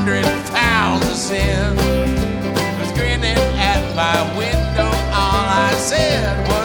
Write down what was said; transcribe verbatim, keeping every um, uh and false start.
hundred pounds of sin was grinning at my window. All I said was